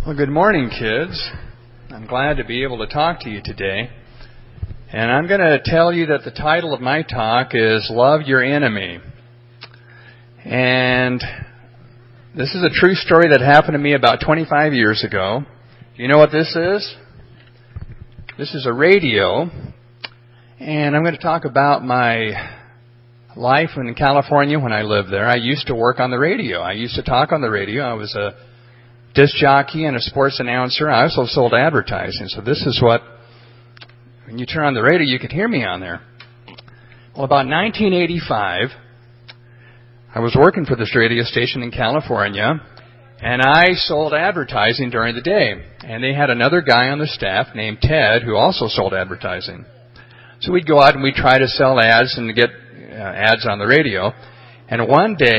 Well, good morning, kids. I'm glad to be able to talk to you today. And I'm going to tell you that the title of my talk is Love Your Enemy. And this is a true story that happened to me about 25 years ago. You know what this is? This is a radio. And I'm going to talk about my life in California when I lived there. I used to work on the radio. I used to talk on the radio. I was a disc jockey and a sports announcer. I also sold advertising. So this is what, when you turn on the radio, you could hear me on there. Well, about 1985, I was working for this radio station in California, and I sold advertising during the day. And they had another guy on the staff named Ted who also sold advertising. So we'd go out and we'd try to sell ads and get ads on the radio. And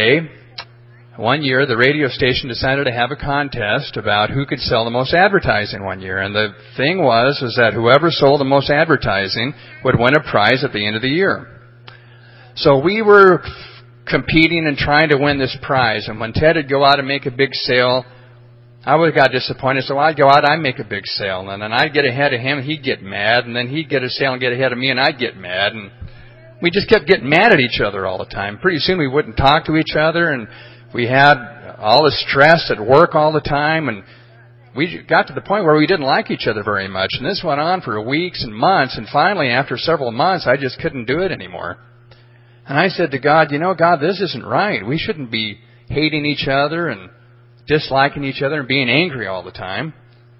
one year, the radio station decided to have a contest about who could sell the most advertising one year. And the thing was that whoever sold the most advertising would win a prize at the end of the year. So we were competing and trying to win this prize. And when Ted would go out and make a big sale, I would have got disappointed. So I'd go out, I'd make a big sale. And then I'd get ahead of him, he'd get mad. And then he'd get a sale and get ahead of me, and I'd get mad. And we just kept getting mad at each other all the time. Pretty soon we wouldn't talk to each other, and we had all the stress at work all the time, and we got to the point where we didn't like each other very much. And this went on for weeks and months, and finally, after several months, I just couldn't do it anymore. And I said to God, God, this isn't right. We shouldn't be hating each other and disliking each other and being angry all the time.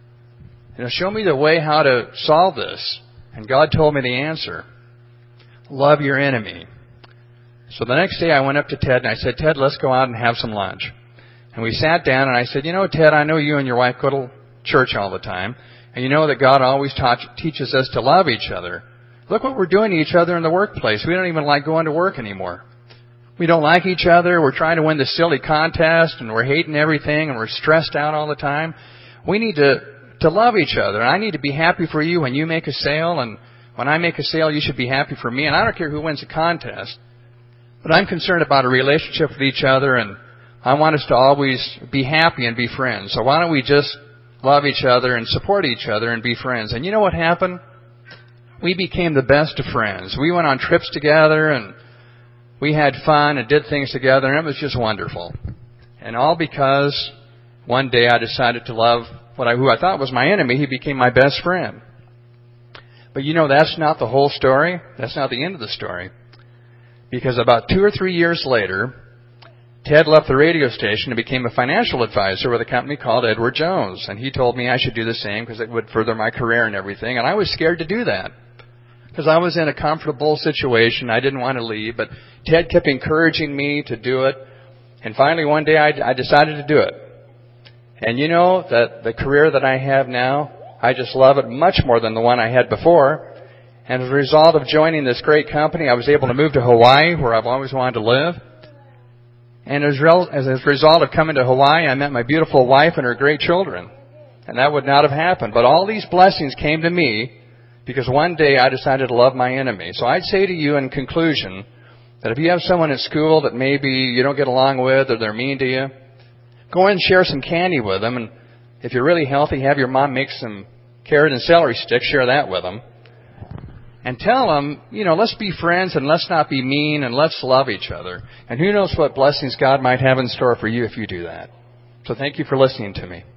Show me the way how to solve this. And God told me the answer. Love your enemy. So the next day I went up to Ted and I said, Ted, let's go out and have some lunch. And we sat down and I said, Ted, I know you and your wife go to church all the time. And you know that God always teaches us to love each other. Look what we're doing to each other in the workplace. We don't even like going to work anymore. We don't like each other. We're trying to win this silly contest and we're hating everything and we're stressed out all the time. We need to love each other. And I need to be happy for you when you make a sale. And when I make a sale, you should be happy for me. And I don't care who wins the contest. But I'm concerned about a relationship with each other, and I want us to always be happy and be friends. So why don't we just love each other and support each other and be friends? And you know what happened? We became the best of friends. We went on trips together, and we had fun and did things together, and it was just wonderful. And all because one day I decided to love who I thought was my enemy. He became my best friend. But that's not the whole story. That's not the end of the story. Because about 2 or 3 years later, Ted left the radio station and became a financial advisor with a company called Edward Jones. And he told me I should do the same because it would further my career and everything. And I was scared to do that because I was in a comfortable situation. I didn't want to leave. But Ted kept encouraging me to do it. And finally, one day, I decided to do it. And that the career that I have now, I just love it much more than the one I had before. And as a result of joining this great company, I was able to move to Hawaii, where I've always wanted to live. And as a result of coming to Hawaii, I met my beautiful wife and her great children. And that would not have happened. But all these blessings came to me because one day I decided to love my enemy. So I'd say to you in conclusion that if you have someone at school that maybe you don't get along with or they're mean to you, go in and share some candy with them. And if you're really healthy, have your mom make some carrot and celery sticks, share that with them. And tell them, let's be friends and let's not be mean and let's love each other. And who knows what blessings God might have in store for you if you do that. So thank you for listening to me.